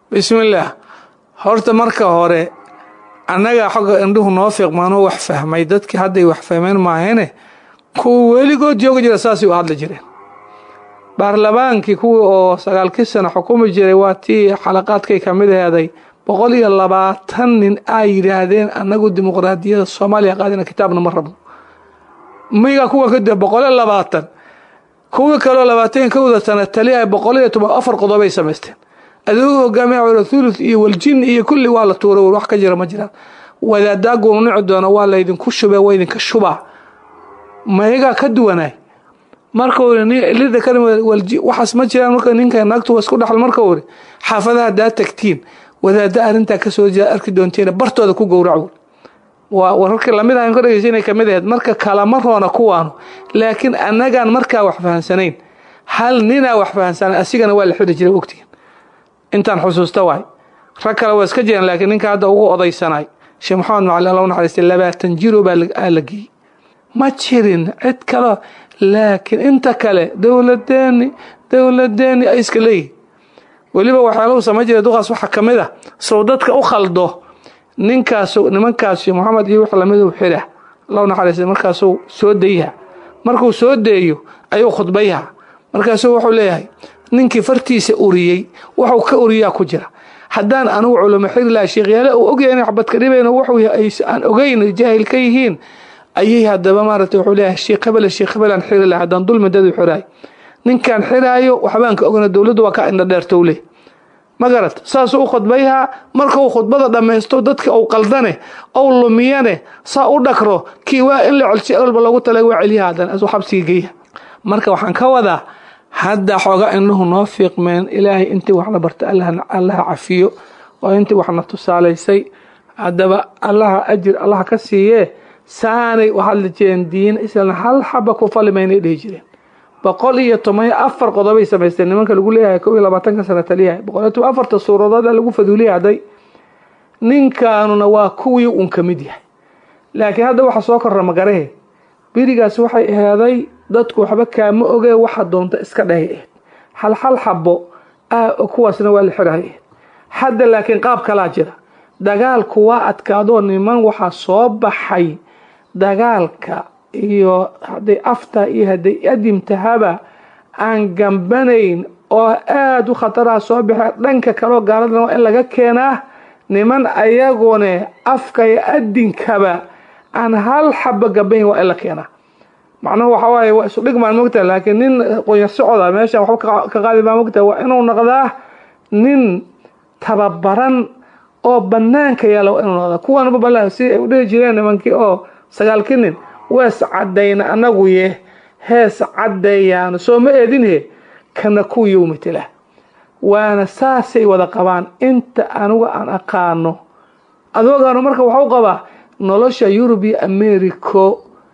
bismillaah. horta marka hore annaga xogga indhuhu noo fiiqmaanoo wax fahmay dadkii hadday wax fahmeen maahane kuwa weligood jooga jira saasay u hadli jireen. baarlamaankii kuwii oo 9 sano xukumi jiray waa tii xalaqaadkay ka mid aheeday 120 nin ay yiraahdeen annagu dimuqraadiyadda Soomaaliya qaadina kitaabna ma rabno. miga kuwa ka 120 kuwa kale 20 sano taliya 104 qodob ay sameysteen. aduu hogaamiye rasuulus iyo waljin iyo kulli waa la tuuray wax ka jira ma jiraan. wadaada go'no doona waa la idinku shubay waa idinka shubaa. mayaga ka duwanay marka uu lida kalmada walji waxas ma jiraan marka ninka naagtu isku dhaxal marka uu xaafadaha daa tagtiin wadaada arinta ka soo jeeda arki doonteen bartooda ku gowraco waa wararka lamid ah in ka dhageysanay kamid ah marka kala maroona kuwaano laakiin annagaan marka wax fahansanayn hal nina wax fahansan asigana waa la xidhi jiray waqtiga intaan xusuusta waay rag kale waa iska jiraan laakiin ninka hadda ugu odaysanay Sheekh Maxamed Macalin Allah naxariisto 20 jiro baa la geeyay ma jirin cid kale laakiin inta kale dawladeeni ay iska leeyihiin waliba waxa loo sameeyay duqaas waxa kamid ah soo dadka u khaldo ninkaas nimankaas Maxamed iyo wax lamid u xira Allah naxariisto markaas soo deeyaa markuu soo deeyo ayuu khudbayha markaas wuxuu leeyahay ninkii fartiisa uriyay wuxuu ka uriyaa ku jira haddaan anu culimo xir la sheeqyale oo ogyahay in xabad ka dhibayna wuxuu aan ogeyn jaahil ka yihiin ayay hadaba maartay wuxuu leeyahay sheekh qabal aan xir la hadan dulmi dad xiraay ninkan xiraayo waxbaan ka ogna dawladdu waa ka indha dheerto leh magarat saas uu khudbayha markuu khudbada dhameysto dadka uu qaldane oo lumiyane saa u dhakro kii waa in la culci walba lagu talay waa celiyadan asu xabsigeeya marka waxaan ka wadaa hadda xoga inuu noo fiiqmeen ilaahay intii wax la barta Allah cafiyo oo intii waxna tusaaleysay hadaba Allah ajir Allah ka siiye saanay waxa la jeendin isla hal xaba ku falmeeyay dhijireen 114 qodobay sameysteen nimanka lagu leeyahay 22 sano taliya 104 suuradood lagu faduuliyay ninkaanuna waa kuwii uun kamid yahay laakiin hadda waxa soo korra magarahe birigaas waxay ahaaday dadku waxba kaama oge waxa doonta iska dhahay hal xabo kuwaasna waa la xiray hadda laakiin qaab kala jira dagaalku waa adkaado niman waxa soo baxay dagaalka iyo haday afta iyo haday adimtahaba aan gambanayn oo aad u khatara soo baxay dhanka kale gaaladna in laga keenaa niman ayagoone afka iyo adinkaba aan hal xaba gabayn waa la keenaa macnaheedu waxa waaye waa isu dhigmaan moogtaa laakiin nin qoyar socda meesha wax ka qaadi ma moogtaa waa inuu noqdaa nin tababaran oo banaanka yaalo inuu noqdaa kuwan babalaa si ay u dhigi jireen nimankii oo 9 nin waas cadayna anagu hees cadayaan soo ma eedinhe kana ku yoomitila waana saasay wada qabaan inta anigu aan aqaano adoogana marka waxa uu qabaa nolosha Yurub iyo America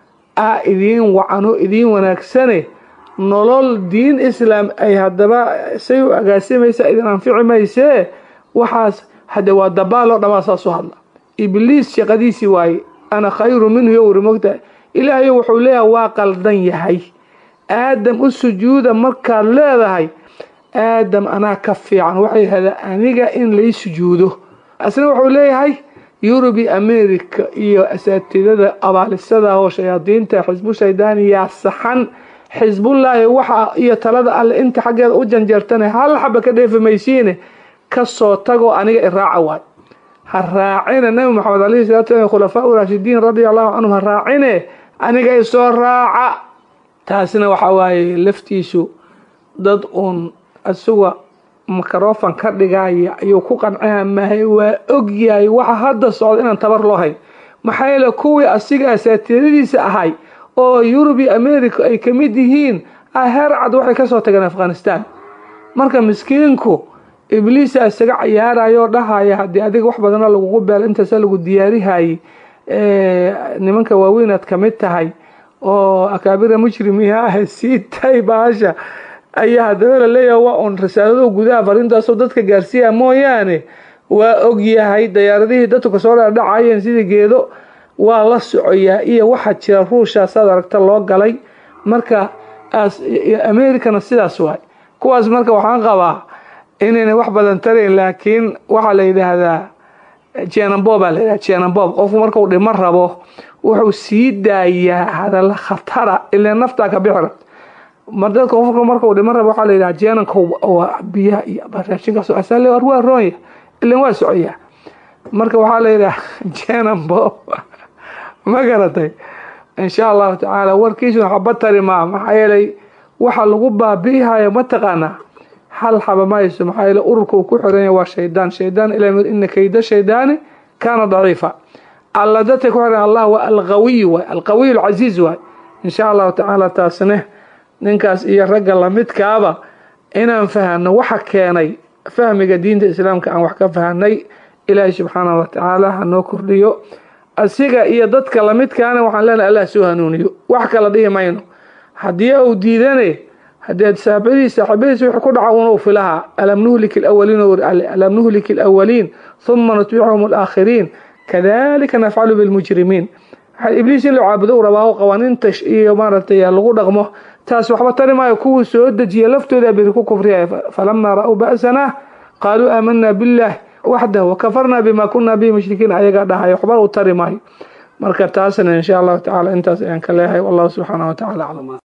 idin wacano idin wanaagsane nolol diin islaam ay hadaba say u agaasimaysa idin anficimayse waxaas hada waa dabaalo dhamaasa soo hadla ibliis shaqadiisi waay ana khayru minhu yawr mogta ilaahay wuxuu leeyahay waa qaldan yahay aadam u sujuuda marka leedahay aadam ana ka fiican waxay hada aniga in la sujuudo asna wuxuu leeyahay Yurub America iyo asaatidada abaalisada oo shayaadiinta xisbu shaydaaniya saxan xisbullah waxa iyo talada alle inta xageeda u janjeertana hal xaba ka dheefamaysiine ka soo tago aniga iraaca waay haraacina nabi maxamed alayhi salaatu wa khulafaa raashidiin radiyallahu anhum haraacine aniga soo raaca taasina waxa waaye laftiisu dad asuga microphone ka dhigay ayuu ku qancay maahay waa ogyahay waxa hadda socdo inaan tabar loo hay maxay la kuwii asiga asaatiiradiisa ahay oo Yurub iyo America ay kamid yihiin heer cad waxay ka soo tageen Afghanistan marka miskiinku ibliis isaga ciyaarayo dhahaya hadii adiga wax badan lagu beel inta lagu diyaarihay nimanka waaweynad kamid tahay oo akaabira mujrimiya ah siitay baasha ayaa hadaba leeyahay waa on risaalado gudaha farintaas oo dadka gaarsiya mooyaane waa ogyahay diyaaradihii dadku ka soo dhacayeen sidii geedo waa la socoyaa iyo waxa jira ruusha saad aragta loo galay marka Americana sidaas waay kuwaas marka waxaan qabaa inayna wax badan tarayn laakiin waxaa la yidhaahdaa jeenanboob baa la yidhahda jeenanboob qofku markuu dhimo rabo wuxuu sii daayaa hadalla khatara ilaa naftaa ka bixi rabta dadka qofku markuu dhimo rabo waxaa la yidhaha jeenanka waa biyaha iyo raashinkaas asale waa roonya ilan waa socoyaa marka waxaa la yidhaha jeenanboob ma garatay insha allahu tacaala warkiisuna xaba tari maa maxaa yeelay waxa lagu baabi'ihayo mataqaanaa hal xaba mayso maxaa yeelay ururka uu ku xiranya waa shaydaan ilaa ina kayda shaydaani kaana daciifa alla dadka ku xiran allah waa alqawiy waay alqawiy alcasiiz waay insha allahu tacaala taasne ninkaas iyo ragga lamidkaaba inaan fahano waxa keenay fahmiga diinta islaamka aan wax ka fahanay ilaahay subxaanahu watacaala hanoo kordhiyo asiga iyo dadka lamidkaana waxaan leenahay allah soo hanuuniyo wax kala dhihi mayno haddii uu diidane haddii saaxiibadiisa wixii ku dhaca unuu filaha alam nuhlik alawaliin thumma nutbicuhum alaakhiriin kadalika nafcalu bilmujrimiin ibliis in la caabudo u rabaa qawaaniinta iyo maaragtay lagu dhaqmo taas waxba tari maayo kuwii soo dejiya laftooda biri ku kufriyay falamaa ra'uu ba'sana qaaluu aamanaa billah waxdahu wakafarnaa bima kunaa bihi mushrikiin ayagaa dhahay waxba u tari maayo marka taasna insha allahu tacaala intaas ayaan ka leeyahay wallahu subxaanahu watacaala aclam